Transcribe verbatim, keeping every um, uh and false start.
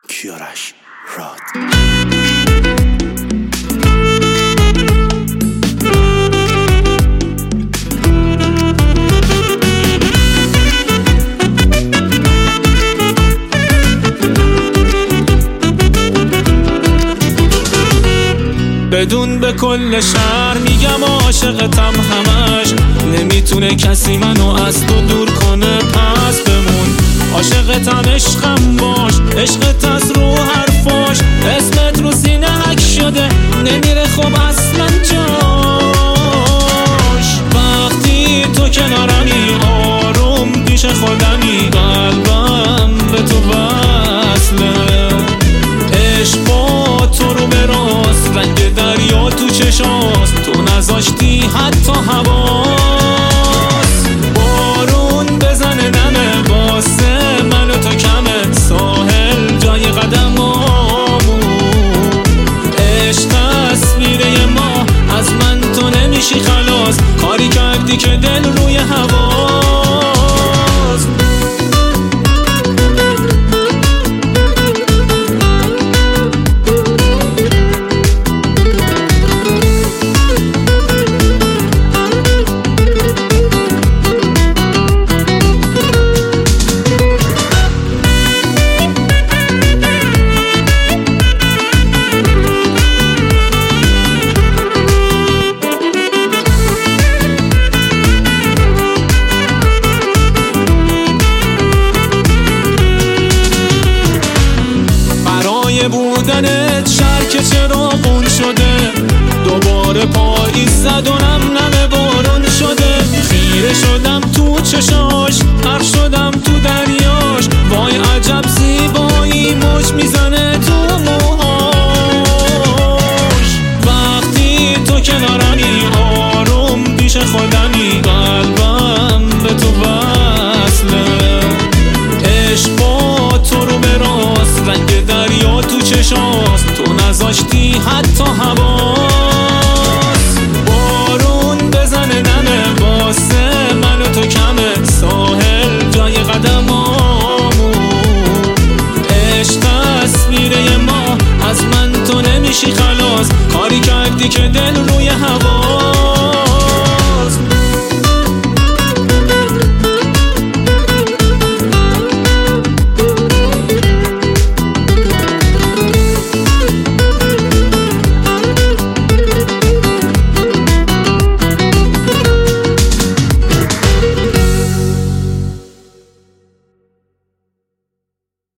کیارش راد. بدون به کل شهر میگم عاشقتم همش، نمیتونه کسی منو از تو دور کنه پس بمون. عاشقتم عشقم باش، عشقت از رو حرفاش، اسمت رو سینه حک شده نمیره خوب اصلا جاش. وقتی تو کنارمی آروم پیش خودمی، قلبم به تو وصله. عشق با تو رو به راست، رنگ دریا تو چشاست، تو نذاشتی حتی حواس. بارون بزنه نمه واسه من و تو کمه، ساحل جای قدمامون. عشق تصویره ما، از من تو نمیشی خلاص، کاری کردی که دل روی هواست. بودنت شرک چراغون شده، دوباره پاییز زد و نم نم بارون شده. خیره شدم تو چشاش، غرق شدم تو دریاش، وای عجب زیبایی موج میزنه تو موهاش. وقتی تو کنارمی آروم پیش خودمی، قلبم به تو وصله. عشق با تو رو به راست، رنگ دریا تو چشاست، تو نذاشتی حد